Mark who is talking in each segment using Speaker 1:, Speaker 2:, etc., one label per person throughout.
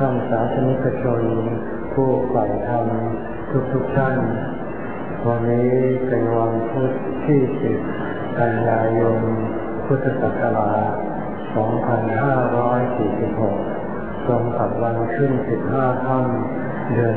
Speaker 1: ท่านสาธุนิกชนผู้ใฝ่ธรรมทุกท่านวันนี้เป็นวันพุธที่10 กันยายนพุทธศักราช 2546 ตรงกับวันขึ้น15 ค่ำเดือน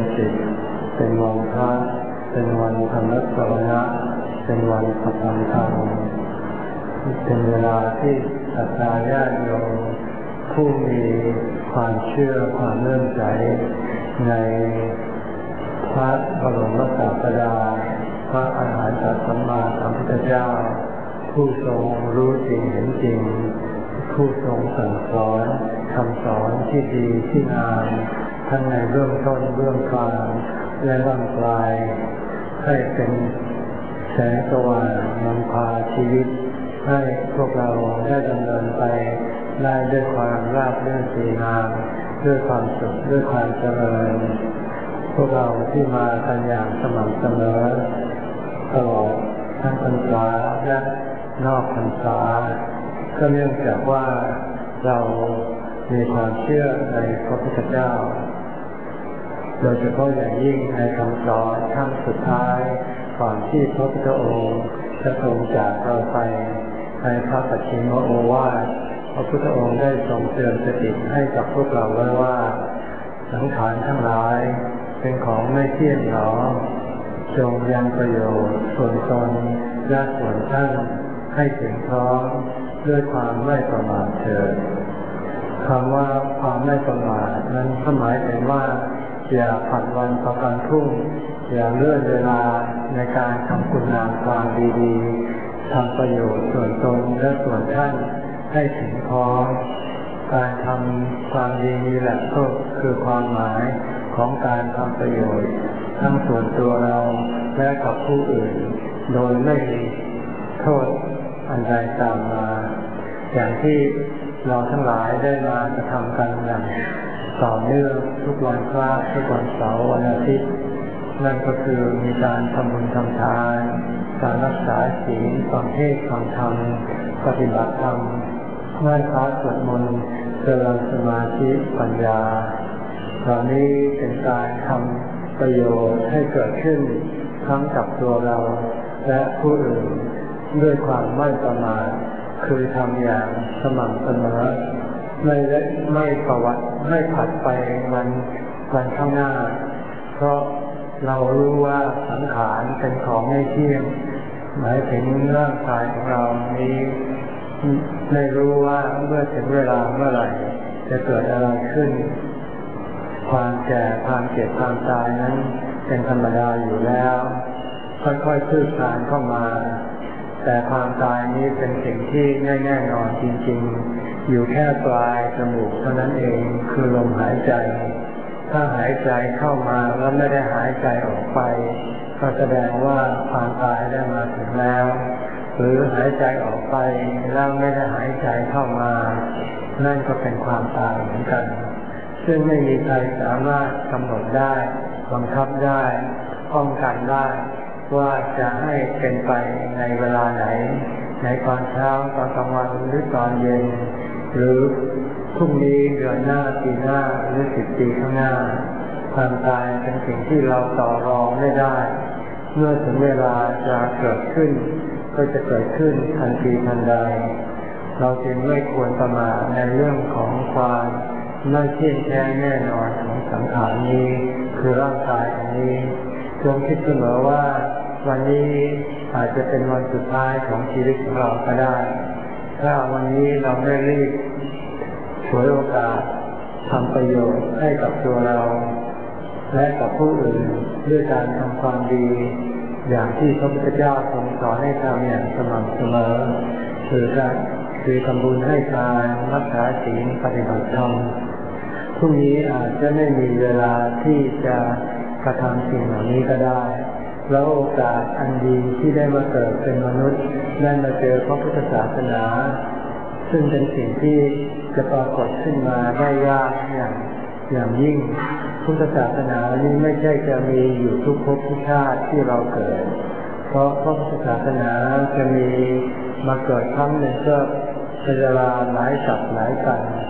Speaker 1: 10เป็นวันพระเป็นวันธรรมสวนะเป็นวันประธรรมธรรมเป็นเวลาที่ศรัทธาญาติโยมผู้มีความเชื่อความเลื่อมใสในพระบรมศาสดาพระอรหันตสัมมาสัมพุทธเจ้าผู้ทรงรู้จริงเห็นจริงผู้ทรงสั่งสอนคำสอนที่ดีที่งามทั้งในเบื้องต้นเบื้องกลางและบรรปลายให้เป็นแสงสว่างนำพาชีวิตให้พวกเราได้ดำเนินไปได้ด้วยความราบรื่นสวยงามด้วยความสุขด้วยความเจริญพวกเราที่มากันอย่างสม่ำเสมอตลอดทั้งพรรษาและนอกพรรษาก็เนื่องจากว่าเรามีความเชื่อในพระพุทธเจ้าโดยเฉพาะอย่างยิ่งในคำสอนครั้งสุดท้ายก่อนที่พระพุทธองค์จะทรงจากเราไปในพระปัจฉิมโอวาทพระพุทธองค์ได้ทรงเตือนสติให้กับพวกเราไว้ว่าสังขารทั้งหลายเป็นของไม่เที่ยงหนอจงยังประโยชน์ส่วนตนและส่วนท่านให้ถึงพร้อมด้วยความไม่ประมาทเถิดคำว่าความไม่ประมาทนั้นหมายถึงว่าอย่าผัดวันประกันพรุ่งอย่าเลื่อนเวลาในการทำคุณงามความดีๆทำประโยชน์ส่วนตนและส่วนท่านให้ถึงพร้อมการทำความดีนี้แหละก็คือความหมายของการทำประโยชน์ทั้งส่วนตัวเราและกับผู้อื่นโดยไม่มีโทษอันใดตามมาอย่างที่เราทั้งหลายได้มากระทำกันอย่างต่อเนื่องทุกวันพระทุกวันเสาร์วันอาทิตย์นั่นก็คือมีการทำบุญทำทานการรักษาศีลฟังเทศน์ฟังธรรมปฏิบัติธรรมไหว้พระสวดมนต์เจริญสมาธิปัญญาเหล่านี้เป็นการทำประโยชน์ให้เกิดขึ้นทั้งกับตัวเราและผู้อื่นด้วยความไม่ประมาทคือทำอย่างสม่ำเสมอไม่ประวัติไม่ผัดไปวันข้างหน้าเพราะเรารู้ว่าสังขารเป็นของไม่เที่ยงหมายถึงร่างกายของเรานี้ไม่รู้ว่าเมื่อถึงเวลาเมื่อไหร่จะเกิดอะไรขึ้นความแก่ความเจ็บความตายนั้นเป็นธรรมดาอยู่แล้วค่อยๆคืบคลานเข้ามาแต่ความตายนี้เป็นสิ่งที่แน่นอนจริงๆอยู่แค่ปลายจมูกเท่านั้นเองคือลมหายใจถ้าหายใจเข้ามาแล้วไม่ได้หายใจออกไปก็แสดงว่าความตายได้มาถึงแล้วหรือหายใจออกไปแล้วไม่ได้หายใจเข้ามานั่นก็เป็นความตายเหมือนกันซึ่งไม่มีใครสามารถกำหนดได้บังคับได้ป้องกันได้ว่าจะให้เป็นไปในเวลาไหนในตอนเช้าตอนกลางวันหรือตอนเย็นหรือพรุ่งนี้เดือนหน้าปีหน้าหรือ10 ปีข้างหน้าความตายเป็นสิ่งที่เราต่อรองไม่ได้เมื่อถึงเวลาจะเกิดขึ้นก็จะเกิดขึ้นทันทีทันใดเราจึงไม่ควรประมาทในเรื่องของความไม่เที่ยงแท้แน่นอนของสังขารนี้คือร่างกายอันนี้จงคิดเสมอว่าวันนี้อาจจะเป็นวันสุดท้ายของชีวิตของเราก็ได้ถ้าวันนี้เราไม่รีบฉวยโอกาสทำประโยชน์ให้กับตัวเราและกับผู้อื่นด้วยการทำความดีอย่างที่พระพุทธเจ้าทรงสอนให้ทำอย่างสม่ำเสมอคือทำบุญให้ทานรักษาศีลปฏิบัติธรรมพรุ่งนี้อาจจะไม่มีเวลาที่จะกระทำสิ่งเหล่านี้ก็ได้แล้วโอกาสอันดีที่ได้มาเกิดเป็นมนุษย์ได้มาเจอพระพุทธศาสนาซึ่งเป็นสิ่งที่จะปรากฏขึ้นมาได้ยากอย่างยิ่งพุทธศาสนานี้ไม่ใช่จะมีอยู่ทุกภพทุกชาติที่เราเกิดเพราะพระพุทธศาสนาจะมีมาเกิดครั้งหนึ่งก็เป็นเวลาหลายกับหลายกัน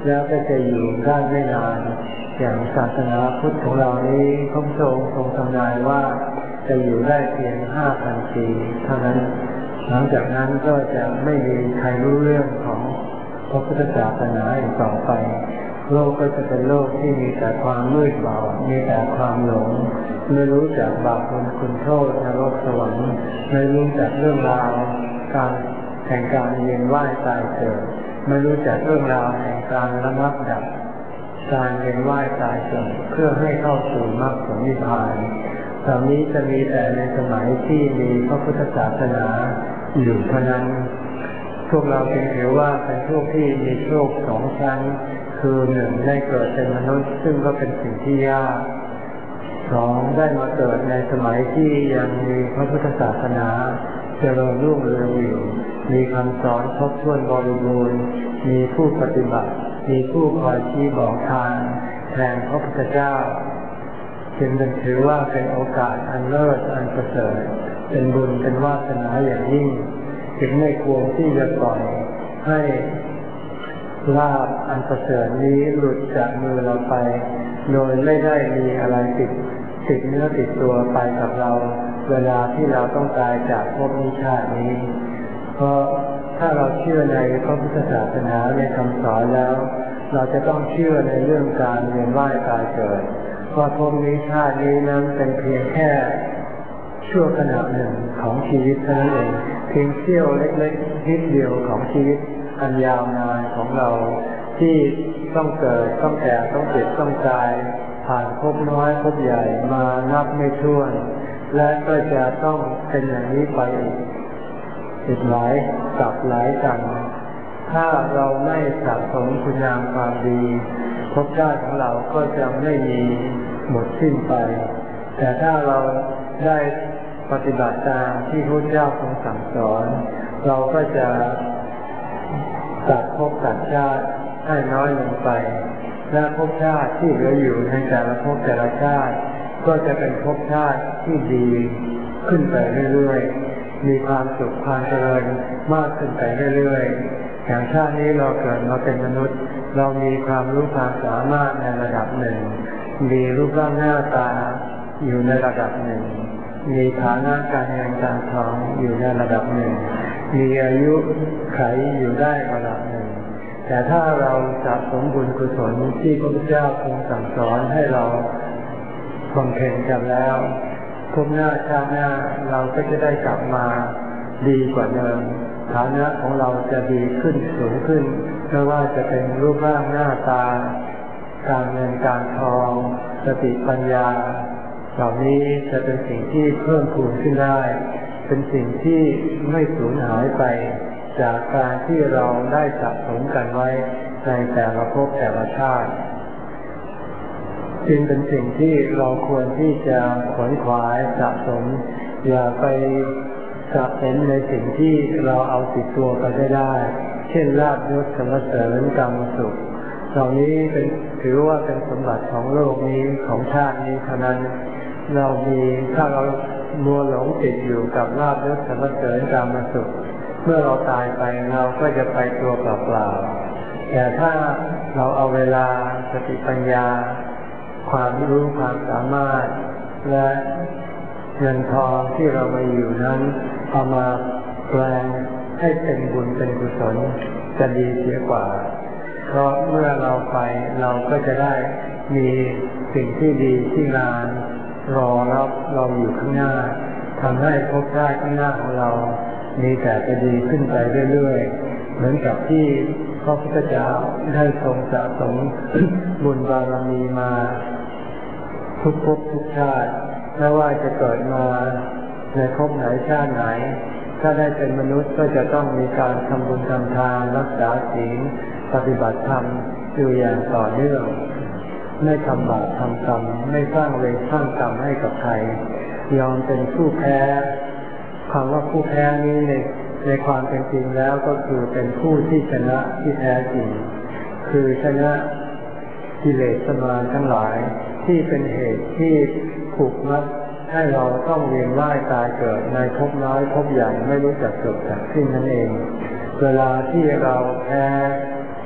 Speaker 1: แล้วก็จะอยู่ได้ไม่นานอย่างศาสนาพุทธของเรานี้พระพุทธองค์ทรงทำนายว่าจะอยู่ได้เพียง 5,000 ปีเท่านั้นหลังจากนั้นก็จะไม่มีใครรู้เรื่องของพระพุทธศาสนาอีกต่อไปโลกก็จะเป็นโลกที่มีแต่ความมืดบอดมีแต่ความหลงไม่รู้จักบาปบุญคุณโทษนรกสวรรค์ไม่รู้จักเรื่องราวการแห่งการเวียนว่ายตายเกิดไม่รู้จักเรื่องราวแห่งการระงับดับการเวียนว่ายตายเกิดเพื่อให้เข้าสู่มรรคผลนิพพานตอนนี้จะมีแต่ในสมัยที่มีพระพุทธศาสนาอยู่เท่านั้นพวกเราจึงถือว่าเป็นพวกที่มีโชคสองชั้นคือหนึ่งได้เกิดเป็นมนุษย์ซึ่งก็เป็นสิ่งที่ยากสองได้มาเกิดในสมัยที่ยังมีพระพุทธศาสนาเจริญรุ่งเรืองอยู่มีคำสอนครบถ้วนบริบูรณ์มีผู้ปฏิบัติมีผู้คอยชี้บอกทางแทนพระพุทธเจ้าจึงถือว่าเป็นโอกาสอันเลิศอันประเสริฐเป็นบุญเป็นวาสนาอย่างยิ่งจึงไม่ควรที่จะปล่อยให้ลาภอันประเสริฐนี้หลุดจากมือเราไปโดยไม่ได้มีอะไรติดเนื้อติดตัวไปกับเราเวลาที่เราต้องตายจากภพนี้ชาตินี้เพราะถ้าเราเชื่อในพระพุทธศาสนาในคำสอนแล้วเราจะต้องเชื่อในเรื่องการเวียนว่ายตายเกิดเพราะภพนี้ชาตินี้นั้นเป็นเพียงแค่ชั่วขณะหนึ่งของชีวิตเท่านั้นเองเพียงเสี้ยวเล็กๆนิดเดียวของชีวิตอันยาวนานของเราที่ต้องเกิดต้องแก่ต้องเจ็บต้องตายผ่านภพน้อยภพใหญ่มานับไม่ถ้วนและก็จะต้องเป็นอย่างนี้ไปอีกหลายกับหลายกันถ้าเราไม่สะสมคุณงามความดีภพชาติของเราก็จะไม่มีหมดสิ้นไปแต่ถ้าเราได้ปฏิบัติตามที่พระเจ้าทรงสั่งสอนเราก็จะตัดภพตัดชาติให้น้อยลงไปและภพชาติที่เหลืออยู่ในแต่ละภพแต่ละชาติก็จะเป็นภพชาติที่ดีขึ้นไปเรื่อยๆมีความสุขความเจริญมากขึ้นไปเรื่อยๆอย่างชาตินี้เราเกิดมาเป็นมนุษย์เรามีความรู้ความสามารถในระดับหนึ่งมีรูปร่างหน้าตาอยู่ในระดับหนึ่งมีฐานะการเงินการทองอยู่ในระดับหนึ่งมีอายุขัยอยู่ได้ระดับหนึ่งแต่ถ้าเราสะสมบุญกุศลที่พระพุทธเจ้าทรงสั่งสอนให้เราบำเพ็ญกันแล้วภพหน้าชาติหน้าเราก็จะได้กลับมาดีกว่าเดิมฐานะของเราจะดีขึ้นสูงขึ้นไม่ว่าจะเป็นรูปร่างหน้าตาการเงินการทองสติปัญญาเหล่านี้จะเป็นสิ่งที่เพิ่มพูนขึ้นได้เป็นสิ่งที่ไม่สูญหายไปจากการที่เราได้สะสมกันไว้ในแต่ละภพแต่ละชาติจึงเป็นสิ่งที่เราควรที่จะขวนขวายสะสมอย่าไปสะสมในสิ่งที่เราเอาติดตัวไปได้เช่นลาภยศสรรเสริญกามสุขเหล่านี้เป็นถือว่าเป็นสมบัติของโลกนี้ของชาตินี้เท่านั้นเรามีถ้าเรามัวหลงติดอยู่กับลาภยศสรรเสริญกามสุขเมื่อเราตายไปเราก็จะไปตัวเปล่าๆแต่ถ้าเราเอาเวลาสติปัญญาความรู้ความสามารถและเงินทองที่เรามีอยู่นั้นเอามาแปลงให้เป็นบุญเป็นกุศลจะดีเสียกว่าเพราะเมื่อเราไปเราก็จะได้มีสิ่งที่ดีที่งานรอรับเราอยู่ข้างหน้าทำให้ภพชาติข้างหน้าของเรามีแต่จะดีขึ้นไปเรื่อยๆเหมือนกับที่พระพุทธเจ้าได้ทรงสะสมบุญบารมีมาทุกภพทุกชาติไม่ว่าจะเกิดมาในภพไหนชาติไหนถ้าได้เป็นมนุษย์ก็จะต้องมีการทำบุญทำทานรักษาศีลปฏิบัติธรรมอยู่อย่างต่อเนื่องไม่ทำบาปทำกรรมไม่สร้างเวรสร้างกรรมให้กับใครยอมเป็นผู้แพ้คำว่าผู้แพ้นี้ในความเป็นจริงแล้วก็คือเป็นผู้ที่ชนะที่แท้จริงคือชนะกิเลสมารทั้งหลายที่เป็นเหตุที่ผูกมัดให้เราต้องเวียนว่ายตายเกิดในภพน้อยภพใหญ่ไม่รู้จักจบจากสิ้นนั่นเองเวลาที่เราแพ้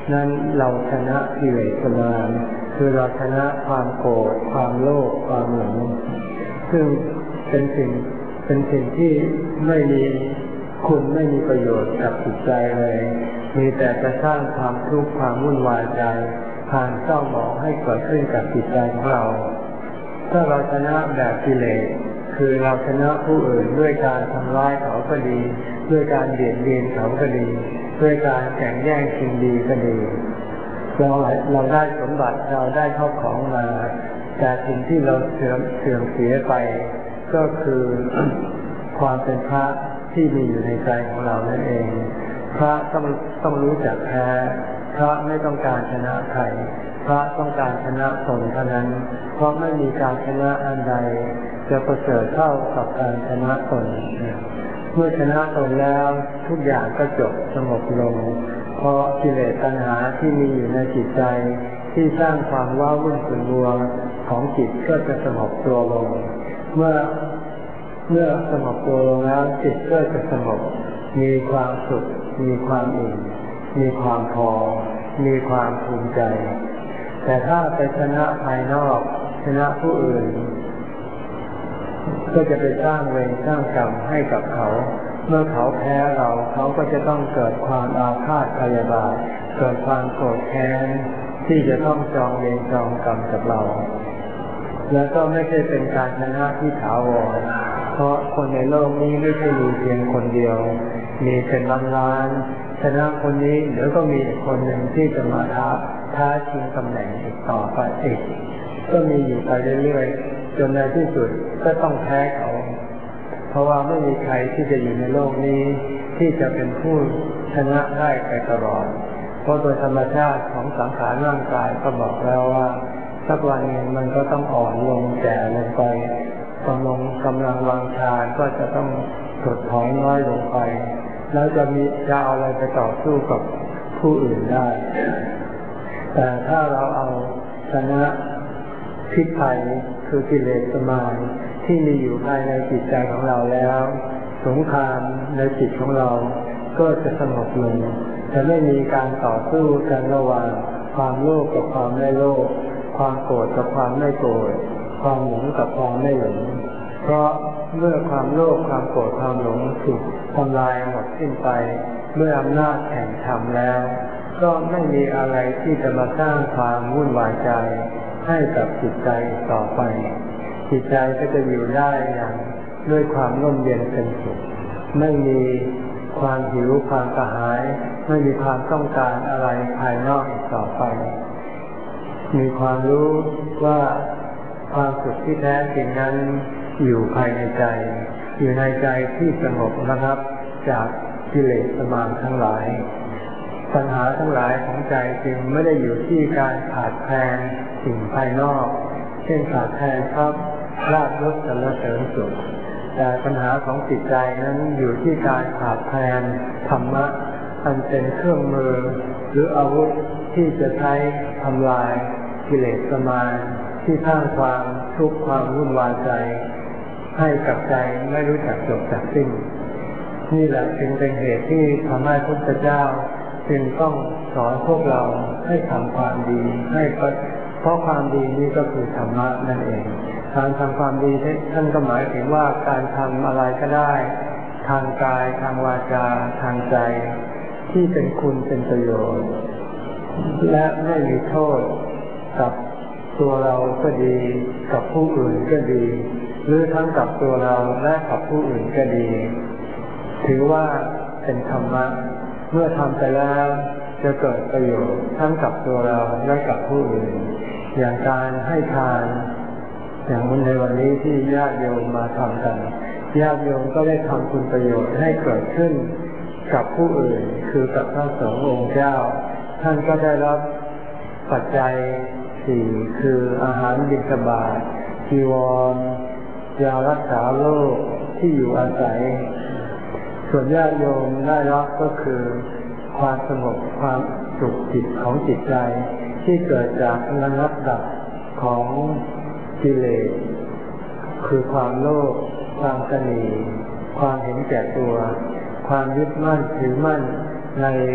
Speaker 1: นั้นเราชนะกิเลสมารคือเราชนะความโกรธความโลภความหลงซึ่งเป็นสิ่งที่ไม่มีคุณไม่มีประโยชน์กับจิตใจเลยมีแต่จะสร้างความทุกข์ความวุ่นวายใจความเศร้าหมองให้เกิดขึ้นกับจิตใจของเราถ้าเราชนะแบบกิเลสคือเราชนะผู้อื่นด้วยการทำร้ายเขาก็ดีด้วยการเบียดเบียนเขาก็ดีด้วยการแข่งแย่งชิงดีก็ดีเราได้สมบัติเราได้เข้าของมาแต่สิ่งที่เราเสื่อมเสียไปก็คือความเป็นพระที่มีอยู่ในใจของเรานั่นเองพระต้องรู้จักแพ้พระไม่ต้องการชนะใครพระต้องการชนะตนเท่านั้นเพราะไม่มีการชนะอันใดจะประเสริฐเท่ากับการชนะตนเมื่อชนะตนแล้วทุกอย่างก็จบสงบลงเพราะกิเลสตัณหาที่มีอยู่ในจิตใจที่สร้างความว้าวุ่นขุ่นมัวของจิตก็จะสงบตัวลงเมื่อสงบตัวลงแล้วจิตก็จะสงบมีความสุขมีความอิ่มมีความพอมีความภูมิใจแต่ถ้าไปชนะภายนอกชนะผู้อื่นก็จะไปสร้างเวรสร้างกรรมให้กับเขาเมื่อเขาแพ้เราเขาก็จะต้องเกิดความอาฆาตพยาบาทเกิดความโกรธแค้นที่จะต้องจองเวรจองกรรมกับเราแล้วก็ไม่ใช่เป็นการชนะที่ถาวรเพราะคนในโลกนี้ไม่ใช่มีเพียงคนเดียวมีเป็นล้านๆชนะคนนี้เดี๋ยวก็มีคนหนึ่งที่จะมาท้าชิงตำแหน่งอีกต่อไปอีกก็มีอยู่ไปเรื่อยๆจนในที่สุดก็ต้องแพ้เขาเพราะว่าไม่มีใครที่จะอยู่ในโลกนี้ที่จะเป็นผู้ชนะได้ไปตลอดเพราะโดยธรรมชาติของสังขารร่างกายก็บอกแล้วว่าสักวันหนึ่งมันก็ต้องอ่อนลงแก่ลงไปกำลังวังชาก็จะต้องถดถอยน้อยลงไปแล้วจะเอาอะไรไปต่อสู้กับผู้อื่นได้แต่ถ้าเราเอาชนะพิษภัยคือกิเลสมารที่มีอยู่ภายในจิตใจของเราแล้วสงครามในจิตของเราก็จะสงบลงจะไม่มีการต่อสู้กันระหว่างความโลภกับความไม่โลภความโกรธกับความไม่โกรธความหลงกับความไม่หลงเพราะเมื่อความโลภความโกรธความหลงถูกทำลายหมดสิ้นไปเมื่ออำนาจแห่งธรรมแล้วก็ไม่มีอะไรที่จะมาสร้างความวุ่นวายใจให้กับจิตใจต่อไปจิตใจก็จะอยู่ได้อย่างด้วยความร่มเย็นเป็นสุขไม่มีความหิวความกระหายไม่มีความต้องการอะไรภายนอกอีกต่อไปมีความรู้ว่าความสุขที่แท้จริงนั้นอยู่ภายในใจอยู่ในใจที่สงบนะครับจากกิเลสมารทั้งหลายปัญหาทั้งหลายของใจจึงไม่ได้อยู่ที่การขาดแคลนสิ่งภายนอกเช่นขาดแคลนทรัพย์ลาภยศสรรเสริญสุขแต่ปัญหาของจิตใจนั้นอยู่ที่การขาดแคลนธรรมะอันเป็นเครื่องมือหรืออาวุธที่จะใช้ทำลายกิเลสมารที่สร้างความทุกข์ความวุ่นวายใจให้กับใจไม่รู้จักจบจักสิ้นนี่แหละจึงเป็นเหตุที่ทำให้พระพุทธเจ้าจึงต้องสอนพวกเราให้ทำความดีเพราะความดีนี้ก็คือธรรมะนั่นเองการทำความดีท่านก็หมายถึงว่าการทำอะไรก็ได้ทางกายทางวาจาทางใจที่เป็นคุณเป็นประโยชน์และไม่มีโทษกับตัวเราก็ดีกับผู้อื่นก็ดีหรือทั้งกับตัวเราและกับผู้อื่นก็ดีถือว่าเป็นธรรมะเมื่อทำไปแล้วจะเกิดประโยชน์ทั้งกับตัวเราและกับผู้อื่นอย่างการให้ทานอย่างในวันนี้ที่ญาติโยมมาทำกันญาติโยมก็ได้ทำคุณประโยชน์ให้เกิดขึ้นกับผู้อื่นคือกับพระสงฆ์องค์เจ้าท่านก็ได้รับปัจจัยสี่คืออาหารบิณฑบาตจีวรยารักษาโรคที่อยู่อาศัยส่วนญาติโยมได้รับก็คือความสงบความสุขจิตของจิตใจที่เกิดจากระงับดับของกิเลสคือความโลภความตนีความเห็นแก่ตัวความยึดมั่นถือมั่นใน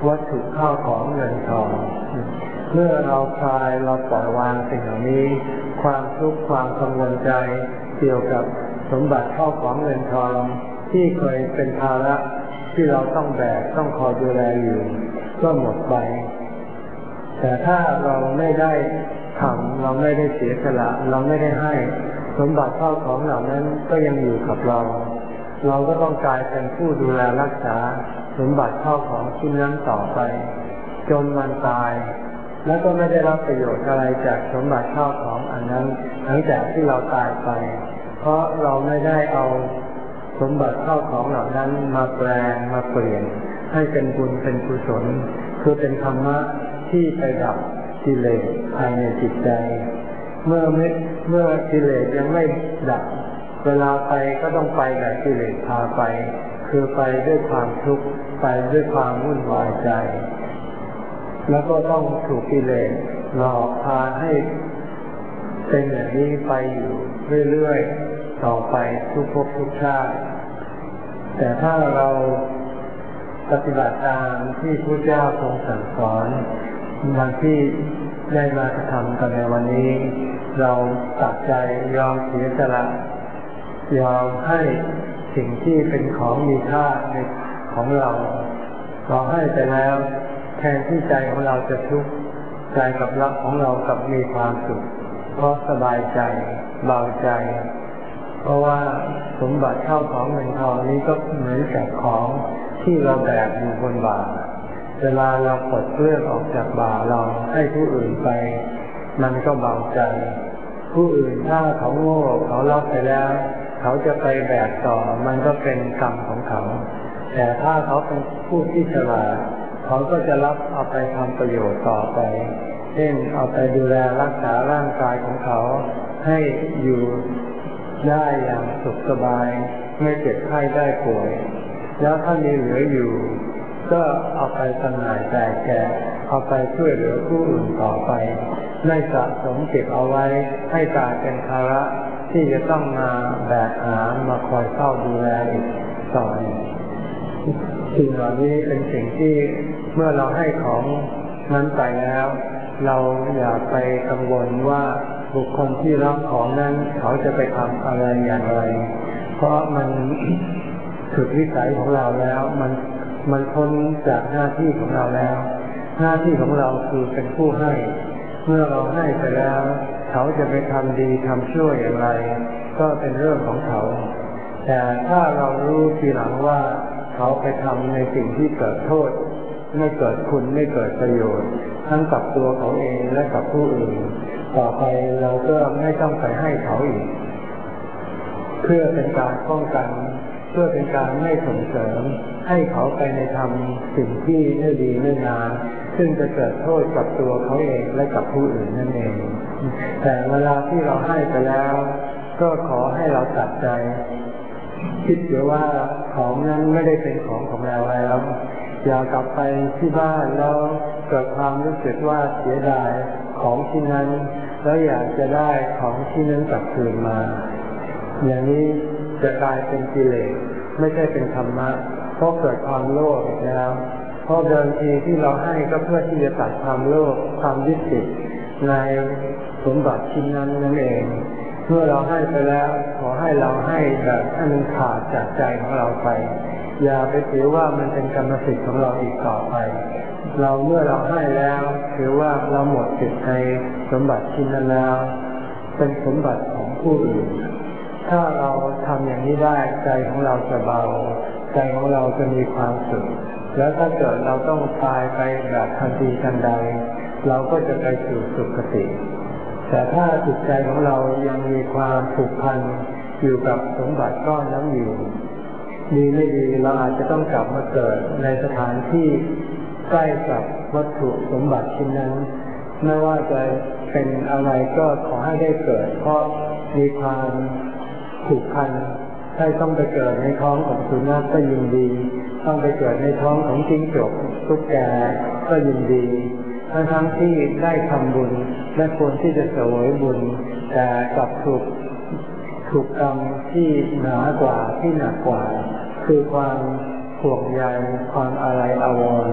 Speaker 1: วัตถุข้าวของเงินทองเมื่อเราคลายเราปล่อยวางสิ่งเหล่านี้ความทุกข์ความกังวลใจเกี่ยวกับสมบัติข้าวของเงินทองที่เคยเป็นภาระที่เราต้องแบกต้องคอยดูแลอยู่ก็หมดไปแต่ถ้าเราไม่ได้ทำเราไม่ได้เสียสละเราไม่ได้ให้สมบัติข้าวของเหล่านั้นก็ยังอยู่กับเราก็ต้องกลายเป็นผู้ดูแลรักษาสมบัติข้าวของชิ้นนั้นต่อไปจนมันตายแล้วก็ไม่ได้รับประโยชน์อะไรจากสมบัติข้าวของอันนั้นหลังจากที่เราตายไปเพราะเราไม่ได้เอาสมบัติข้าวของเหล่านั้นมาแปลงมาเปลี่ยนให้เป็นบุญเป็นกุศลคือเป็นธรรมะที่ไปดับกิเลสภายในจิตใจเมื่อกิเลสยังไม่ดับเวลาไปก็ต้องไปแบบกิเลสพาไปคือไปด้วยความทุกข์ไปด้วยความวุ่นวายใจแล้วก็ต้องถูกกิเลสหลอกพาให้เป็นอย่างนี้ไปอยู่เรื่อยๆต่อไปทุกภพทุกชาติแต่ถ้าเราปฏิบัติตามที่พระเจ้าทรงสั่งสอนดังที่ได้มากระทำกันในวันนี้เราตัดใจยอมเสียสละยอมให้สิ่งที่เป็นของมีค่าในของเราให้ไปแล้วแทนที่ใจของเราจะทุกข์ใจกับรักของเรากับมีความสุขเพราะสบายใจเบาใจเพราะว่าสมบัติข้าวของเงินทองนี้ก็เหมือนกับของที่เราแบกอยู่บนบ่าเวลาเราปลดเปลื้องออกจากบ่าเราให้ผู้อื่นไปมันก็เบาใจผู้อื่นถ้าเขาโง่เขารับไปแล้วเขาจะไปแบกต่อมันก็เป็นกรรมของเขาแต่ถ้าเขาเป็นผู้ที่ฉลาดเขาก็จะรับเอาไปทำประโยชน์ต่อไปเช่นเอาไปดูแลรักษาร่างกายของเขาให้อยู่ได้อย่างสุขสบายไม่เจ็บไข้ได้ป่วยแล้วถ้ามีเหลืออยู่ก็เอาไปจำหน่ายแจกแจกเอาไปช่วยเหลือผู้อื่นต่อไปไม่สะสมเก็บเอาไว้ให้กลายเป็นภาระที่จะต้องมาแบกหามมาคอยเฝ้าดูแลอีกต่อไปสิ่งเหล่านี้เป็นสิ่งที่เมื่อเราให้ของนั้นไปแล้วเราอย่าไปกังวลว่าบุคคลที่รับของนั้นเขาจะไปทำอะไรอย่างไรเพราะมันสุดวิสัยของเราแล้วมันพ้นจากหน้าที่ของเราแล้วหน้าที่ของเราคือเป็นผู้ให้เมื่อเราให้ไปแล้วเขาจะไปทำดีทำชั่วอย่างไรก็เป็นเรื่องของเขาแต่ถ้าเรารู้ทีหลังว่าเขาไปทำในสิ่งที่เกิดโทษไม่เกิดคุณไม่เกิดประโยชน์ทั้งกับตัวเขาเองและกับผู้อื่นต่อไปเราก็ไม่ต้องไปให้เขาอีกเพื่อเป็นการป้องกันเพื่อเป็นการไม่ส่งเสริมให้เขาไปในทำสิ่งที่ไม่ดีไม่งามซึ่งจะเกิดโทษกับตัวเขาเองและกับผู้อื่นนั่นเองแต่เวลาที่เราให้ไปแล้วก็ขอให้เราตัดใจคิดเสียว่าของนั้นไม่ได้เป็นของของเราแล้วอย่ากลับไปที่บ้านแล้วเกิดความรู้สึกว่าเสียดายของที่นั้นแล้วอยากจะได้ของที่นั้นกลับคืนมาอย่างนี้จะกลายเป็นกิเลสไม่ใช่เป็นธรรมะเพราะเกิดความโลภอีกแล้วเพราะเดิมทีที่เราให้ก็เพื่อที่จะตัดความโลภความยึดติดในสมบัติชิ้นนั้นนั่นเองเมื่อเราให้ไปแล้วขอให้เราให้แบบให้มันขาดจากใจของเราไปอย่าไปถือว่ามันเป็นกรรมสิทธิ์ของเราอีกต่อไปเมื่อเราให้แล้วถือว่าเราหมดสิทธิ์ในสมบัติชิ้นนั้นแล้วเป็นสมบัติของผู้อื่นถ้าเราทำอย่างนี้ได้ใจของเราจะเบาใจของเราจะมีความสุขแล้วถ้าเกิดเราต้องตายไปแบบทันทีทันใดเราก็จะไปสู่สุคติแต่ถ้าจิตใจของเรายังมีความผูกพันอยู่กับสมบัติก้อนนั้นอยู่ดีไม่ดีเราอาจจะต้องกลับมาเกิดในสถานที่ใกล้กับวัตถุสมบัติชิ้นนั้นไม่ว่าจะเป็นอะไรก็ขอให้ได้เกิดเพราะมีความผูกพันถ้าต้องไปเกิดในท้องของสุนัขก็ยินดีต้องไปเกิดในท้องของจิ้งจกตุ๊กแกก็ยินดีทั้งที่ได้ทำบุญและควรที่จะเสวยบุญแต่กลับถูกกรรมที่หนากว่าที่หนักกว่าคือความห่วงใยความอาลัยอาวรณ์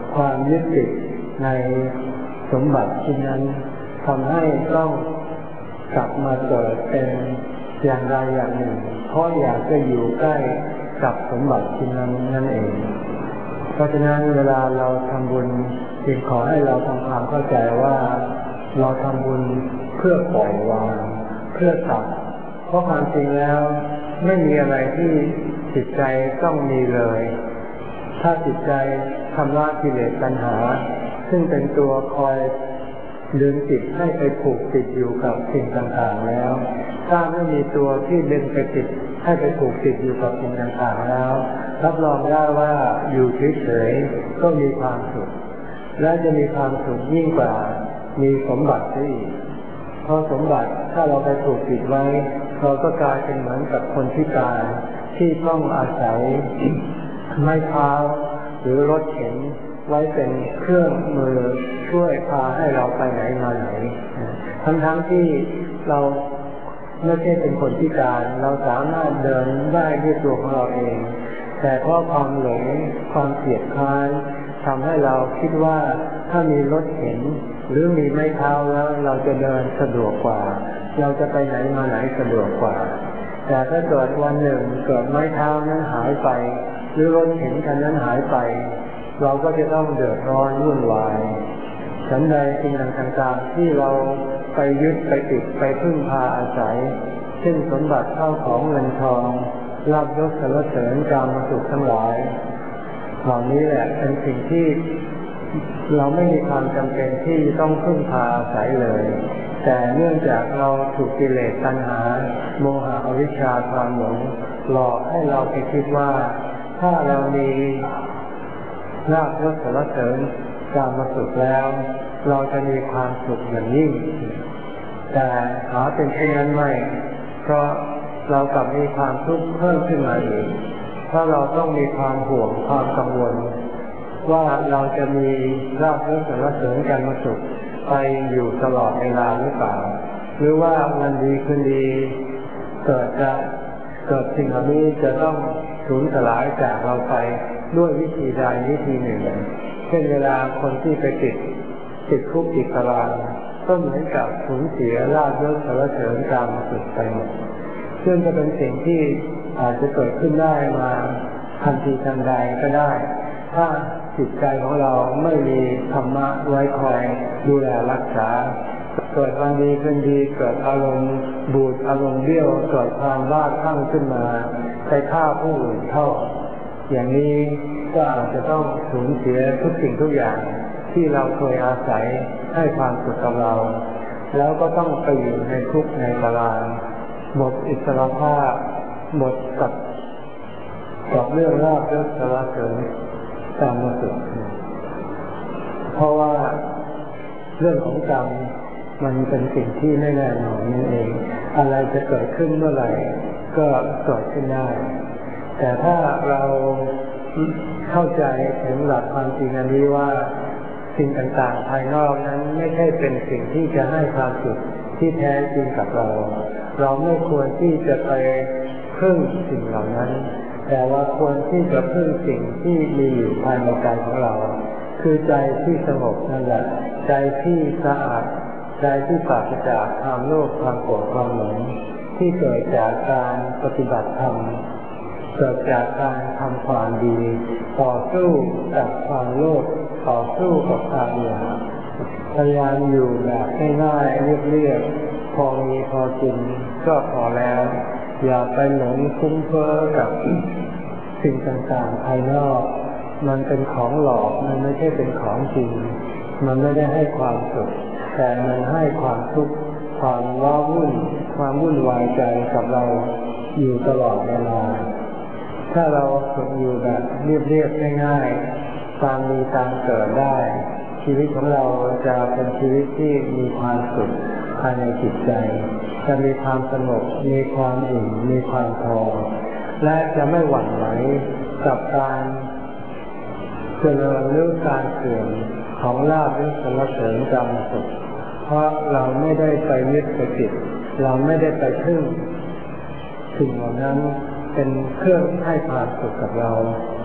Speaker 1: ความยึดติดในสมบัติชิ้นนั้นทำให้ต้องกลับมาเกิดเป็นอย่างใดอย่างหนึ่งเพราะอยากจะอยู่ใกล้กับสมบัติชิ้นนั้นนั่นเองเพราะฉะนั้นเวลาเราทำบุญจึงขอให้เราทำความเข้าใจว่าเราทำบุญเพื่อปล่อยวางเพื่อตัดเพราะความจริงแล้วไม่มีอะไรที่จิตใจต้องมีเลยถ้าจิตใจชำระกิเลสตัณหาซึ่งเป็นตัวคอยดึงจิตให้ไปผูกติดอยู่กับสิ่งต่างๆแล้วถ้าไม่มีตัวที่ดึงไปติดให้ไปผูกติดอยู่กับสิ่งต่างๆแล้วรับรองได้ว่าอยู่เฉยๆก็มีความสุขและจะมีความสุขยิ่งกว่ามีสมบัติอีกเพราะสมบัติถ้าเราไปผูกติดไว้เราก็กลายเป็นเหมือนกับคนพิการที่ต้องอาศัยไม้เท้าหรือรถเข็นไว้เป็นเครื่องมือช่วยพาให้เราไปไหนมาไหนทั้งที่เราไม่ใช่เป็นคนพิการเราสามารถเดินได้ด้วยตัวของเราเองแต่เพราะความหลงความเกลียดค้านทำให้เราคิดว่าถ้ามีรถเข็นหรือมีไม้เท้าแล้วเราจะเดินสะดวกกว่าเราจะไปไหนมาไหนสะดวกกว่าแต่ถ้าเกิดวันหนึ่งเกิดไม้เท้านั้นหายไปหรือรถเข็นคันนั้นหายไปเราก็จะต้องเดือดร้อนวุ่นวายฉันใดสิ่งต่างๆที่เราไปยึดไปติดไปพึ่งพาอาศัยเช่นสมบัติเข้าของเงินทองลาภยศสรรเสริญกามสุขทั้งหลายเหล่านี้แหละเป็นสิ่งที่เราไม่มีความจำเป็นที่จะต้องพึ่งพาอาศัยเลยแต่เนื่องจากเราถูกกิเลสตัณหาโมหะอวิชชาความหลงหลอกให้เราไปคิดว่าถ้าเรามีลาภยศสรรเสริญกามสุขแล้วเราจะมีความสุขอย่างยิ่งแต่หาเป็นเช่นนั้นไม่เพราะเรากลับมีความทุกข์เพิ่มขึ้นมาอีกเพราะเราต้องมีความห่วงความกังวลว่าเราจะมีลาภยศสรรเสริญกามสุขไปอยู่ตลอดเวลาหรือเปล่าหรือว่าวันดีคืนดีเกิดสิ่งเหล่านี้จะต้องสูญสลายจากเราไปด้วยวิธีใดวิธีหนึ่งเช่นเวลาคนที่ไปติดคุกติดตารางก็เหมือนกับสูญเสียลาภยศสรรเสริญกามสุขไปหมดซึ่งจะเป็นสิ่งที่อาจจะเกิดขึ้นได้มาทันทีทันใดก็ได้ถ้าจิตใจของเราไม่มีธรรมะไว้คอยดูแลรักษาเกิดวันดีคืนดีเกิดอารมณ์บูดอารมณ์เบี้ยวเกิดความบ้าคลั่งขึ้นมาไปฆ่าผู้อื่นเข้าอย่างนี้ก็อาจจะต้องสูญเสียทุกสิ่งทุกอย่างที่เราเคยอาศัยให้ความสุขกับเราแล้วก็ต้องไปอยู่ในคุกในตารางหมดอิสรภาพหมดกับเรื่องลาภยศสรรเสริญกามสุขเพราะว่าเรื่องของกรรมมันเป็นสิ่งที่ไม่แน่นอนนั่นเองอะไรจะเกิดขึ้นเมื่อไหร่ก็เกิดขึ้นได้แต่ถ้าเราเข้าใจถึงหลักความจริงอันนี้ว่าสิ่งต่างๆภายนอกนั้นไม่ใช่เป็นสิ่งที่จะให้ความสุขที่แท้จริงกับเราไม่ควรที่จะไปพึ่งสิ่งเหล่านั้นแต่ว่าควรที่จะพึ่งสิ่งที่มีอยู่ภายในใจของเราคือใจที่สงบนั่นแหละใจที่สะอาดใจที่ปราศจากความโลภความโกรธความหลงที่เกิดจากการปฏิบัติธรรมเกิดจากการทำความดีต่อสู้กับความโลภต่อสู้กับความอยากพยายามอยู่แบบง่ายๆเรียบๆพอมีพอกินก็พอแล้วอย่าไปหลงคุ้มเพ้อกับสิ่งต่างๆภายนอกมันเป็นของหลอกมันไม่ใช่เป็นของจริงมันไม่ได้ให้ความสุขแต่มันให้ความทุกข์ความว้าวุ่นความวุ่นวายใจกับเราอยู่ตลอดเวลาถ้าเราฝึกอยู่แบบเรียบๆง่ายๆตามมีตามเกิดได้ชีวิตของเราจะเป็นชีวิตที่มีความสุขภายในจิตใจจะมีความสงบมีความอิ่มมีความพอและจะไม่หวั่นไหวกับการเจริญหรือการเสื่อมของลาภยศสรรเสริญกามสุขเพราะเราไม่ได้ไปยึดไปติดเราไม่ได้ไปพึ่งสิ่งเหล่านั้นเป็นเครื่องให้ความสุขกับเรา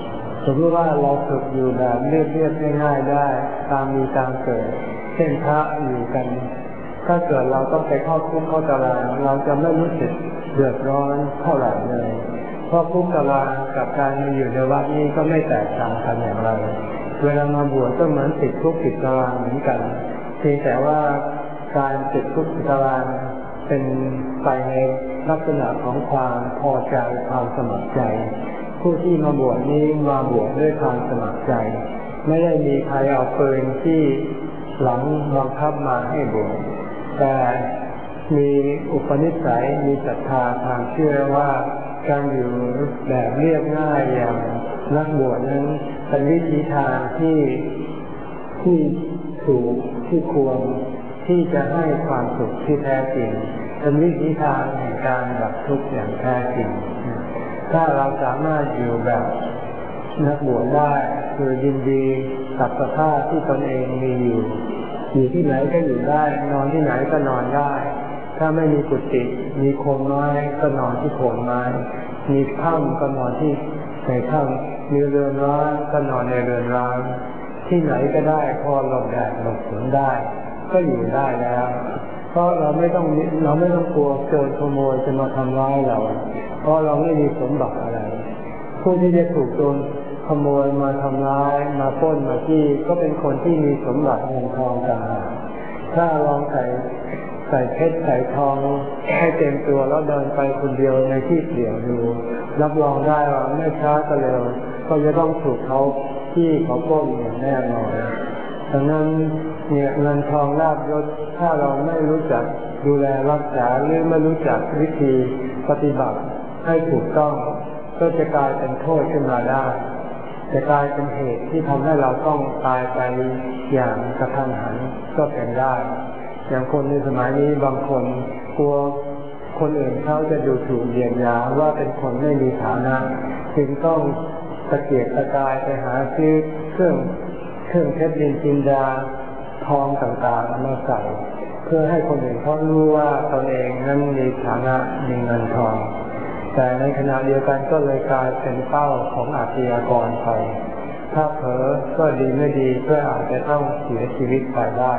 Speaker 1: สมมติว่าเราฝึกอยู่แบบเรียบๆง่ายๆได้ตามมีตามเกิดเช่นพระอยู่กันถ้าเกิดเราต้องไปเข้าคุกเข้าตารางเราจะไม่รู้สึกเดือดร้อนเท่าไหร่เลยเพราะคุกตารางกับการมาอยู่ในวัดนี้ก็ไม่แตกต่างกันอย่างไรเวลามาบวชก็เหมือนติดคุกติดตารางเหมือนกันเพียงแต่ว่าการติดคุกติดตารางเป็นไปในลักษณะของความพอใจความสมัครใจผู้ที่มาบวชนี้มาบวชด้วยความสมัครใจไม่ได้มีใครเอาปืนที่หลังบังคับมาให้บวชแต่มีอุปนิสัยมีศรัทธาความเชื่อว่าการอยู่แบบเรียบง่ายอย่างนักบวชนั้นเป็นวิธีทางที่ถูกที่ควรที่จะให้ความสุขที่แท้จริงเป็นวิธีทางแห่งการดับทุกข์อย่างแท้จริงถ้าเราสามารถอยู่แบบนักบวชได้คือยินดีกับสภาพที่ตนเองมีอยู่ที่ไหนก็อยู่ได้นอนที่ไหนก็นอนได้ถ้าไม่มีกุฏิมีโคนไม้ก็นอนที่โคนไม้มีถ้ำก็นอนที่ในถ้ำมีเรือนร้างก็นอนในเรือนร้างที่ไหนก็ได้พอหลบแดดหลบฝนได้ก็อยู่ได้แล้วเพราะเราไม่ต้องกลัวโจรขโมยจะมาทำร้ายเราเพราะเราไม่มีสมบัติอะไรผู้ที่จะถูกโจรขโมยมาทำร้ายมาปล้นมาจี้ก็เป็นคนที่มีสมบัติเงินทองต่างหากถ้าลองใส่เพชรใส่ทองให้เต็มตัวแล้วเดินไปคนเดียวในที่เปลี่ยวดูรับรองได้ว่าไม่ช้าก็เร็วก็จะต้องถูกเขาที่เขาปล้นอย่างแน่นอนดังนั้นเนี่ยเงินทองลาภยศถ้าเราไม่รู้จักดูแลรักษาหรือไม่รู้จักวิธีปฏิบัติให้ถูกต้องก็จะกลายเป็นโทษขึ้นมาได้จะกลายเป็นเหตุที่ทำให้เราต้องตายไปอย่างกระทันหันก็เป็นได้อย่างคนในสมัยนี้บางคนกลัวคนอื่นเขาจะดูถูกเหยียดหยามว่าเป็นคนไม่มีฐานะจึงต้องตะเกียกตะกายไปหาซื้อเครื่องเพชรนินจินดาทองต่างๆมาใส่เพื่อให้คนอื่นเขารู้ว่าตนเองนั้นมีฐานะมีเงินทองแต่ในขณะเดียวกันก็เลยกลายเป็นเป้าของอาชญากรไปถ้าเผลอก็ดีไม่ดีก็อาจจะต้องเสียชีวิตไปได้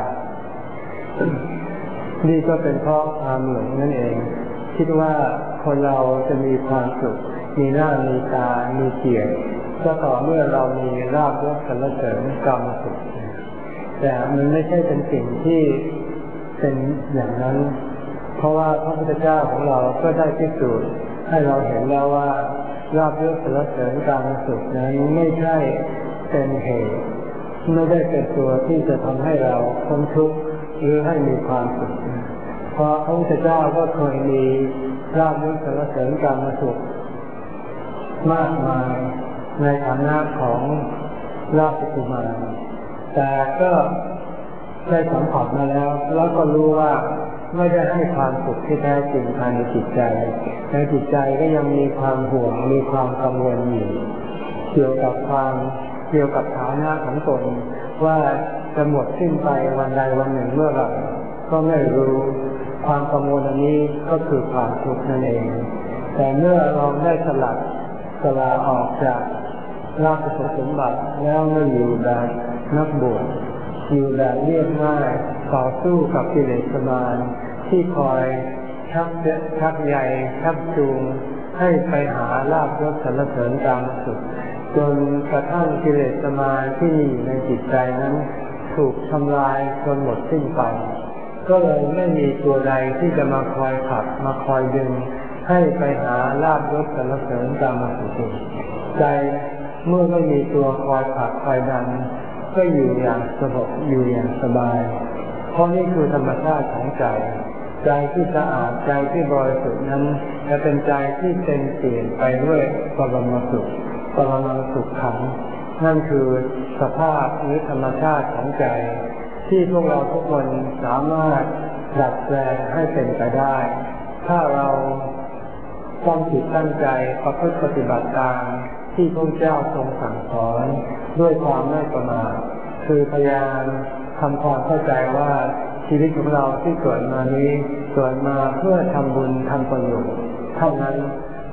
Speaker 1: นี่ก็เป็นเพราะความหลงนั่นเองคิดว่าคนเราจะมีความสุขมีหน้ามีตามีเกียรติก็ต่อเมื่อเรามีลาภยศสรรเสริญกรรมสุขแต่มันไม่ใช่เป็นสิ่งที่เป็นอย่างนั้นเพราะว่าพระพุทธเจ้าของเราก็ได้พิสูจน์ให้เราเห็นแล้วว่าลาภยศสรรเสริญกรรมสุขนั้นไม่ใช่เป็นเหตุไม่ได้เป็นตัวที่จะทำให้เราพ้นทุกข์หรือให้มีความสุขเพราะพระพุทธเจ้าก็เคยมีลาภยศสรรเสริญกรรมสุขมากมายในฐานะของราชกุมารแต่ก็ได้สัมผัสมาแล้วก็รู้ว่าไม่ได้ให้ความสุขที่แท้จริงภายในจิตใจในจิตใจก็ยังมีความห่วงมีความกังวลอยู่เกี่ยวกับฐานะของตนว่าจะหมดสิ้นไปวันใดวันหนึ่งเมื่อไหร่ก็ไม่รู้ความกังวลอันนี้ก็คือความทุกข์นั่นเองแต่เมื่อเราได้สละออกจากราชสมบัติแล้วมาอยู่แบบนักบวชอยู่แบบเรียบง่ายต่อสู้กับกิเลสมารที่คอยชักใยชักจูงให้ไปหาลาภยศสรรเสริญกรรมสุขจนกระทั่งกิเลสมารที่มีอยู่ในจิตใจนั้นถูกทำลายจนหมดสิ้นไปก็เลยไม่มีตัวใดที่จะมาคอยขับมาคอยดึงให้ไปหาลาภยศสรรเสริญกรรมสุขใจเมื่อไม่มีตัวคอยผลักคอยดันก็อยู่อย่างสงบอยู่อย่างสบายเพราะนี่คือธรรมชาติของใจที่สะอาดใจที่บริสุทธิ์นั้นจะเป็นใจที่เต็มเปลี่ยนไปด้วยปรมังสุขขังนั่นคือสภาพหรือธรรมชาติของใจที่พวกเราทุกคนสามารถดัดแปลงให้เป็นไปได้ถ้าเราตั้งจิตตั้งใจประพฤติปฏิบัติตามที่พระเจ้าทรงสั่งสอนด้วยความไม่ประมาทคือพยายามทำความเข้าใจว่าชีวิตของเราที่เกิดมานี้เกิดมาเพื่อทำบุญทำประโยชน์เท่านั้น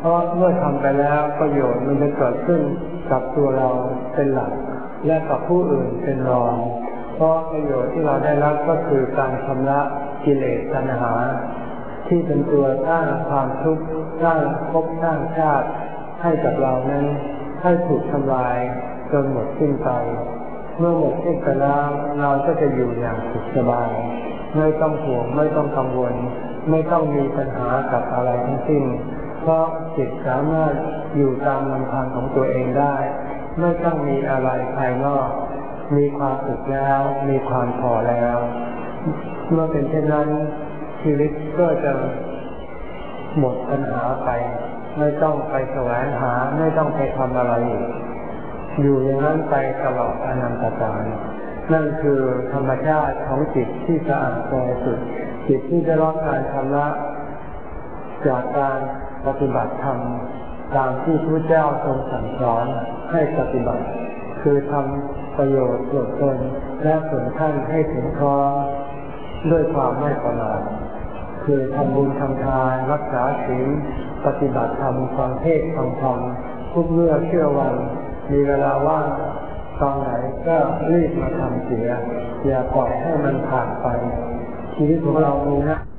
Speaker 1: เพราะเมื่อทำไปแล้วประโยชน์มันจะเกิดขึ้นกับตัวเราเป็นหลักและกับผู้อื่นเป็นรองเพราะประโยชน์ที่เราได้รับก็คือการชำระกิเลสตัณหาที่เป็นตัวสร้างความทุกข์สร้างภพสร้างชาติให้กับเรานั้นให้ถูกทำลายจนหมดสิ้นไปเมื่อหมดสิ้นไปแล้วเราก็จะอยู่อย่างสุขสบายไม่ต้องห่วงไม่ต้องกังวลไม่ต้องมีปัญหากับอะไรทั้งสิ้นเพราะจิตสามารถอยู่ตามลำพังของตัวเองได้ไม่ต้องมีอะไรภายนอกมีความสุขแล้วมีความพอแล้วเมื่อเป็นเช่นนั้นชีวิตก็จะหมดปัญหาไปไม่ต้องไปแสวงหาไม่ต้องไปทำอะไรอีกอยู่อย่างนั้นไปตลอดอนันตกาลนั่นคือธรรมชาติของจิตที่สะอาดบริสุทธิ์จิตที่ได้รับการชำระจากการปฏิบัติธรรมตามที่พระเจ้าทรงสั่งสอนให้ปฏิบัติคือทำประโยชน์ส่วนตนและส่วนท่านให้ถึงพร้อมด้วยความไม่ประมาทคือทำบุญทำทานรักษาศีลปฏิบัติธรรมฟังเทศน์ฟังธรรมทุกเมื่อเชื่อวันมีเวลาว่างตอนไหนก็รีบมาทำเสียอย่าปล่อยให้มันผ่านไปชีวิตของเรามีนะ